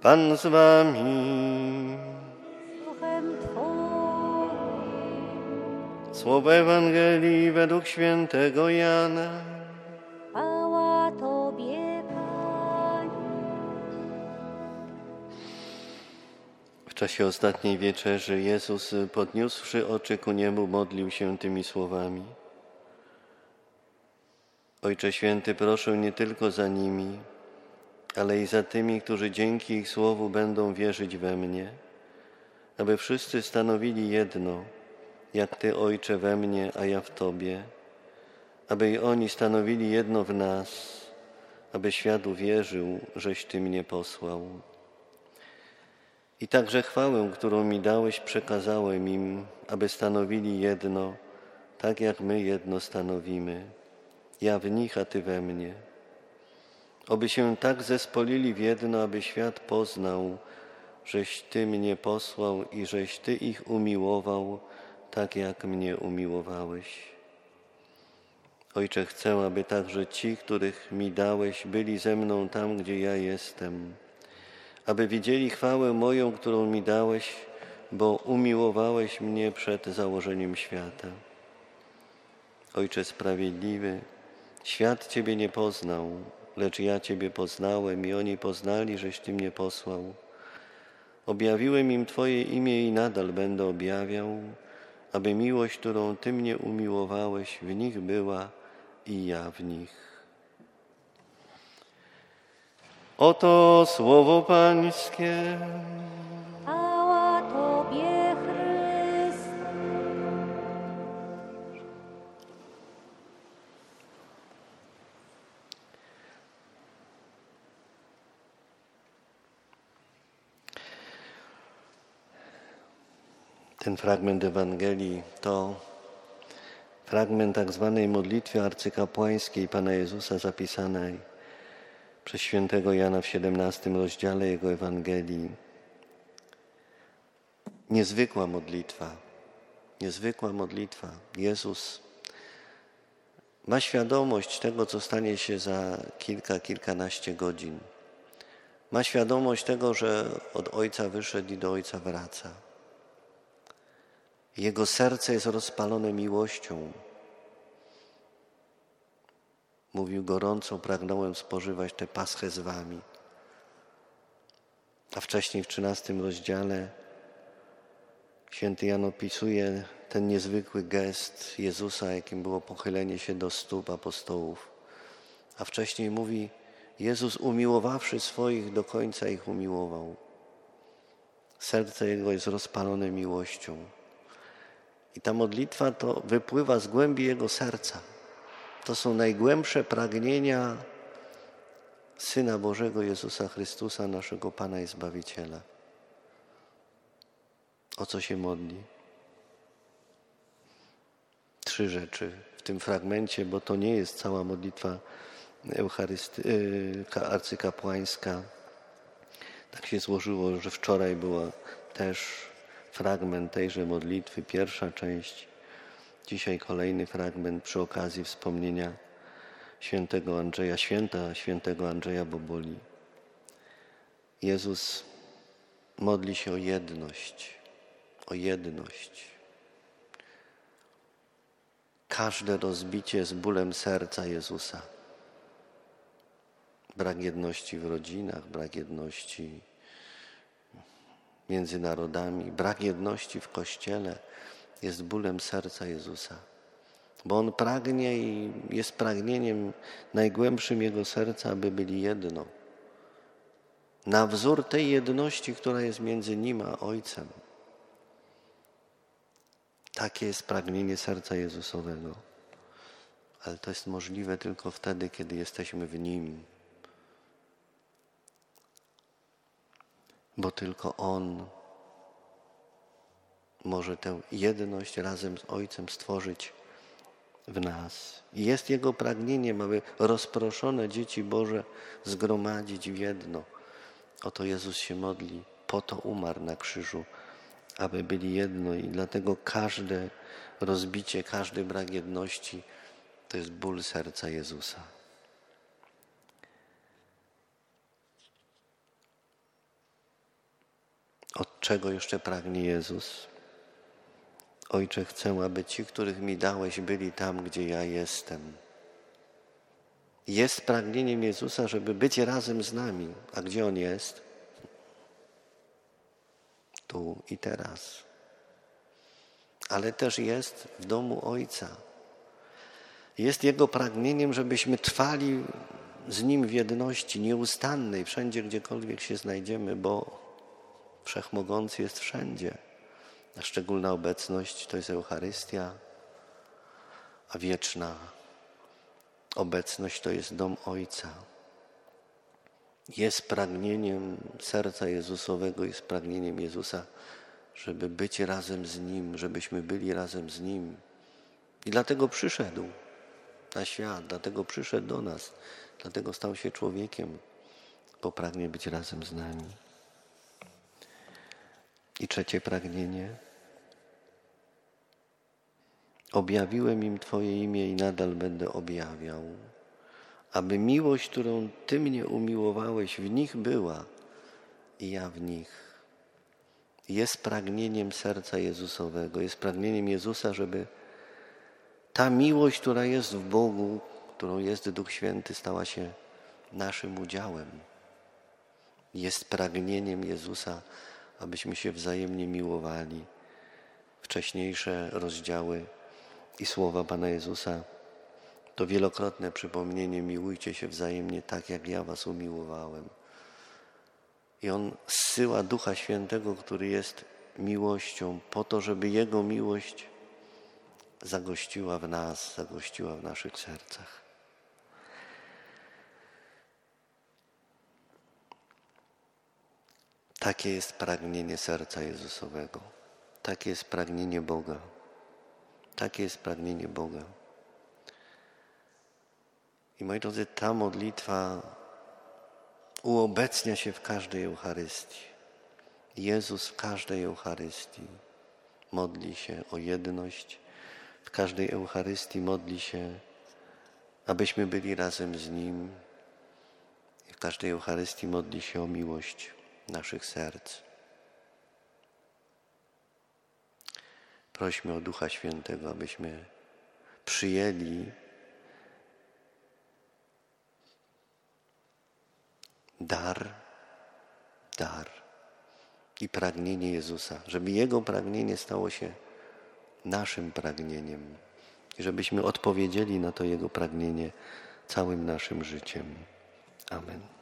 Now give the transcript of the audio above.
Pan z wami. Duchem Twoim. Słowo Ewangelii według świętego Jana. Chwała Tobie, Panie. W czasie ostatniej wieczerzy Jezus, podniósłszy oczy ku niebu, modlił się tymi słowami. Ojcze Święty, proszę nie tylko za nimi, ale i za tymi, którzy dzięki ich słowu będą wierzyć we mnie, aby wszyscy stanowili jedno, jak Ty, Ojcze, we mnie, a ja w Tobie, aby i oni stanowili jedno w nas, aby świat uwierzył, żeś Ty mnie posłał. I także chwałę, którą mi dałeś, przekazałem im, aby stanowili jedno, tak jak my jedno stanowimy. Ja w nich, a Ty we mnie. Oby się tak zespolili w jedno, aby świat poznał, żeś Ty mnie posłał i żeś Ty ich umiłował, tak jak mnie umiłowałeś. Ojcze, chcę, aby także ci, których mi dałeś, byli ze mną tam, gdzie ja jestem, aby widzieli chwałę moją, którą mi dałeś, bo umiłowałeś mnie przed założeniem świata. Ojcze sprawiedliwy, świat Ciebie nie poznał, lecz ja Ciebie poznałem i oni poznali, żeś Ty mnie posłał. Objawiłem im Twoje imię i nadal będę objawiał, aby miłość, którą Ty mnie umiłowałeś, w nich była i ja w nich. Oto słowo Pańskie. Chwała Tobie, Chryste. Ten fragment Ewangelii to fragment tak zwanej modlitwy arcykapłańskiej Pana Jezusa zapisanej przez świętego Jana w 17 rozdziale Jego Ewangelii. Niezwykła modlitwa. Jezus ma świadomość tego, co stanie się za kilkanaście godzin. Ma świadomość tego, że od Ojca wyszedł i do Ojca wraca. Jego serce jest rozpalone miłością. Mówił: gorąco pragnąłem spożywać tę paschę z wami. A wcześniej w 13 rozdziale święty Jan opisuje ten niezwykły gest Jezusa, jakim było pochylenie się do stóp apostołów. A wcześniej mówi: Jezus, umiłowawszy swoich, do końca ich umiłował. Serce Jego jest rozpalone miłością. I ta modlitwa to wypływa z głębi Jego serca. To są najgłębsze pragnienia Syna Bożego Jezusa Chrystusa, naszego Pana i Zbawiciela. O co się modli? 3 rzeczy w tym fragmencie, bo to nie jest cała modlitwa arcykapłańska. Tak się złożyło, że wczoraj była też fragment tejże modlitwy, pierwsza część. Dzisiaj kolejny fragment przy okazji wspomnienia świętego Andrzeja Boboli. Jezus modli się o jedność. Każde rozbicie jest bólem serca Jezusa. Brak jedności w rodzinach, brak jedności między narodami, brak jedności w Kościele jest bólem serca Jezusa. Bo On pragnie i jest pragnieniem najgłębszym Jego serca, aby byli jedno. Na wzór tej jedności, która jest między Nim a Ojcem. Takie jest pragnienie serca Jezusowego. Ale to jest możliwe tylko wtedy, kiedy jesteśmy w Nim. Bo tylko On może tę jedność razem z Ojcem stworzyć w nas. I jest Jego pragnieniem, aby rozproszone dzieci Boże zgromadzić w jedno. Oto Jezus się modli, po to umarł na krzyżu, aby byli jedno i dlatego każde rozbicie, każdy brak jedności to jest ból serca Jezusa. czego jeszcze pragnie Jezus? Ojcze, chcę, aby ci, których mi dałeś, byli tam, gdzie ja jestem. Jest pragnieniem Jezusa, żeby być razem z nami. A gdzie On jest? Tu i teraz. Ale też jest w domu Ojca. Jest Jego pragnieniem, żebyśmy trwali z Nim w jedności nieustannej, wszędzie, gdziekolwiek się znajdziemy, bo Wszechmogący jest wszędzie. A szczególna obecność to jest Eucharystia, a wieczna obecność to jest dom Ojca. Jest pragnieniem serca Jezusowego, jest pragnieniem Jezusa, żeby być razem z Nim, żebyśmy byli razem z Nim. I dlatego przyszedł na świat, dlatego przyszedł do nas, dlatego stał się człowiekiem, bo pragnie być razem z nami. I trzecie pragnienie. Objawiłem im Twoje imię i nadal będę objawiał, aby miłość, którą Ty mnie umiłowałeś, w nich była i ja w nich. Jest pragnieniem serca Jezusowego, jest pragnieniem Jezusa, żeby ta miłość, która jest w Bogu, którą jest Duch Święty, stała się naszym udziałem. Jest pragnieniem Jezusa, abyśmy się wzajemnie miłowali. Wcześniejsze rozdziały i słowa Pana Jezusa to wielokrotne przypomnienie: miłujcie się wzajemnie tak, jak ja was umiłowałem. I On zsyła Ducha Świętego, który jest miłością, po to, żeby Jego miłość zagościła w nas, zagościła w naszych sercach. Takie jest pragnienie serca Jezusowego. Takie jest pragnienie Boga. Takie jest pragnienie Boga. I moi drodzy, ta modlitwa uobecnia się w każdej Eucharystii. Jezus w każdej Eucharystii modli się o jedność. W każdej Eucharystii modli się, abyśmy byli razem z Nim. I w każdej Eucharystii modli się o miłość naszych serc. Prośmy o Ducha Świętego, abyśmy przyjęli dar i pragnienie Jezusa, żeby Jego pragnienie stało się naszym pragnieniem i żebyśmy odpowiedzieli na to Jego pragnienie całym naszym życiem. Amen.